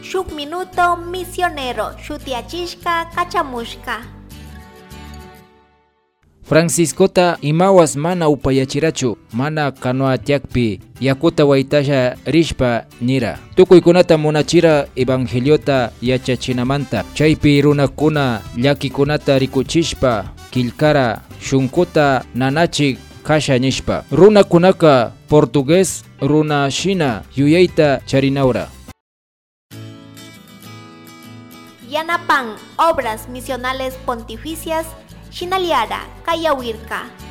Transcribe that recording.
shuk minuto misionero shutiachishka kachamushka. Franciscota imawas mana upayachirachu, mana kanoatiakpi yakuta waitasha rishpa nira. Tukuykunata munachira evangeliota yachachinamanta. Chaypi runakuna llakikunata rikuchishpa kilkara shunkuta nanachik kasha nishpa. Runakunaka portugués runa shina yuyayta charinaura. Yanapan obras misionales pontificias Shinaliara Kayawirka.